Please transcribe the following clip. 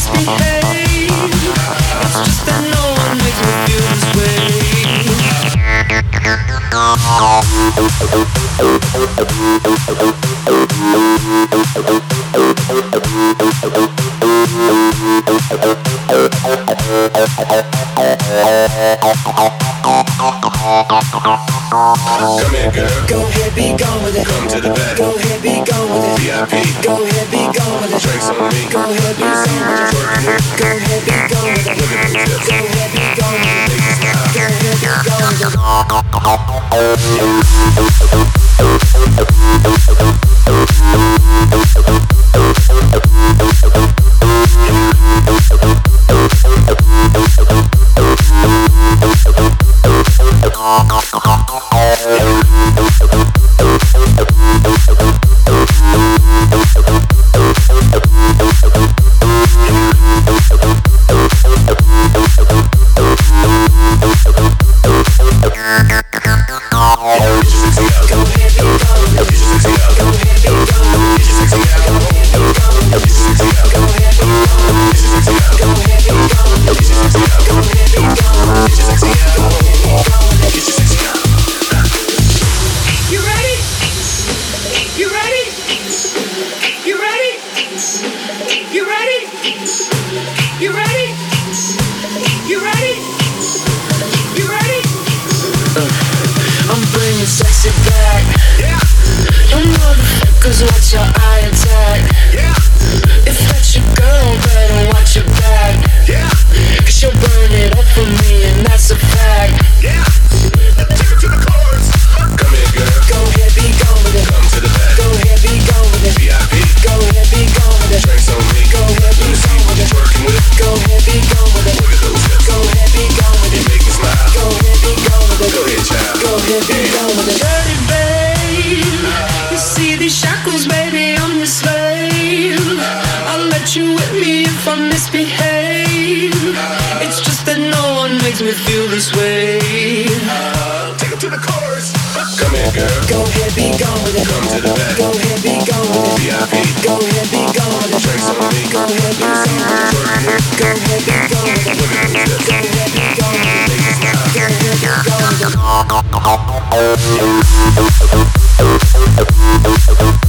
misbehave. It's just that no one makes me feel this way. Come here, girl. Go ahead, be gone with it. Come to the back. Go ahead, be gone with it. VIP. Go ahead, be gone with it. Drinks on me. Go ahead, be gone with it. Go ahead, be gone with it. Look at those hips. Go ahead, be gone with it. Make you smile. Go ahead, be gone with sexy back. Yeah. You motherfuckers, watch your eye attack. Yeah. If that's your girl, better watch your back. Yeah. Cause she'll burn it up for me, and that's a fact. Yeah. Take her to the chorus. Come here, girl. Go ahead, be gone with it. Come to the back. Go ahead, be gone with it. VIP. Go ahead, be gone with it. Drinks on me. Go ahead, be gone with it. Working with it. Go ahead, be gone with it. Look at those hips. Go ahead, be gone with You it. make me smile. Go ahead, be gone with it. Go ahead, child. Go ahead, be gone with it. Dirty babe, you see these shackles, baby, I'm your slave. I'll let you with me if I misbehave. It's just that no one makes me feel this way. Take her to the chorus. Come here, girl. Go ahead, be gone with it. Come to the back. Go ahead, be gone with it. VIP. Go ahead, be gone with it. Drinks on me. Go ahead, be gone with it. Go ahead, be gone with it. Look at those hips. Go ahead, be gone with it. Make me smile. Go ahead, be gone with it.